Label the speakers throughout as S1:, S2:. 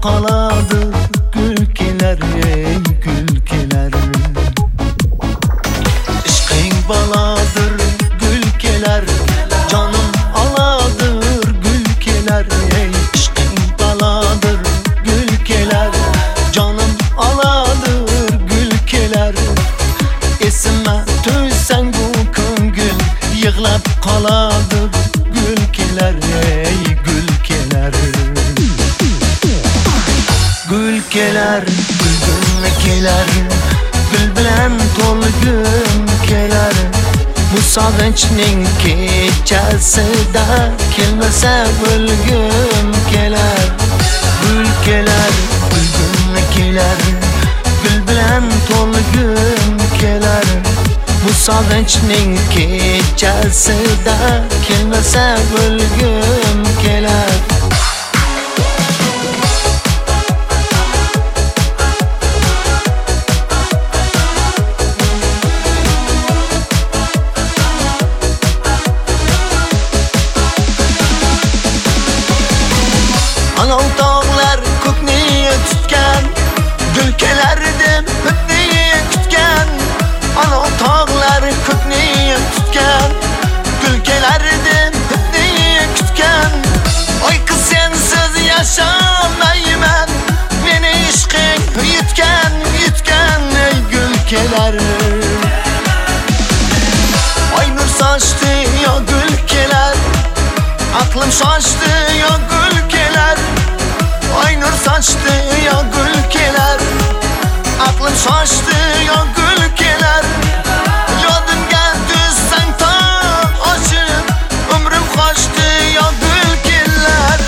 S1: qoladir gülkeler ey gülkeler. Ishqing baladır gülkeler, canım aladır gülkeler ey. Ishqing baladır gülkeler, canım aladır gülkeler. Esime tüysen bu ko'ngil yig'lab qoladir gülkeler ey gülkeler. Gülkeler, gülgün keler, gül bilan to'lgim kelar. Bu sog'inchning kechasida kelmasa o'lgim kelar. Gülkeler, gülgün kelar, gül bilan to'lgim kelar. Bu sog'inchning kechasida kelmasa o'lgim kelar. Anov tog'lar ko'kni tutgan, gulkelarni hidni kutgan. Anov tog'lar ko'kni tutgan, gulkelarni hidni kutgan. Oy qiz sensiz yashamayman, meni ishqing yutgan yutgan ey gulkelar. Oy nur sochdi yo gulkelar, aqlim shoshdi yo gulkelar. Oy nur sochdi yo gulkelar, aqlim shoshdi yo gulkelar. Yodimga tushsang to ochib, umrim qochdi yo gulkelar.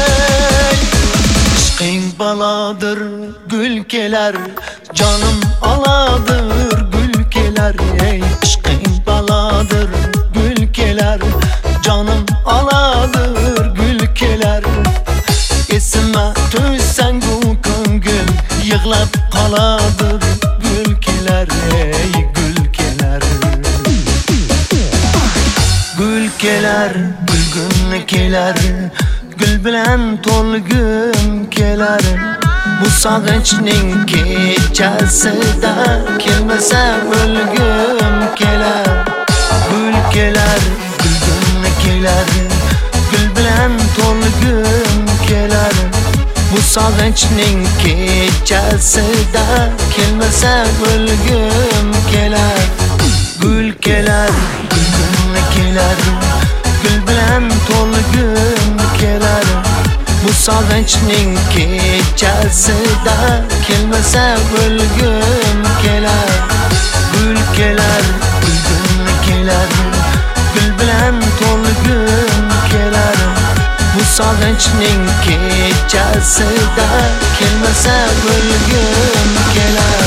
S1: Ishqing baladir gulkelar, canım aladir gulkelar ey. Ishqing baladir gulkelar, canım aladir gulkelar. Esime tüysen bu ko'ngil yig'lab qoladir gulkelar ey gulkelar. Gulkelar, gulgün kelar, gül bilan to'lgim kelar. Bu sog'inchning kechasida kelmasa o'lgim kelar. Gulkelar, gulgün kelar, gül bilan to'lgim kelar. Bu sog'inchning kechasida kelmasa o'lgim kelar. Gulkelar, gulgün kelar, gül bilan to'lgim kelar. Bu sog'inchning kechasida kelmasa o'lgim kelar. Gulkelar, gulgün kelar, gül bilan to'lgim kelar. Bu sog'inchning kechasida kelmasa o'lgim kelar.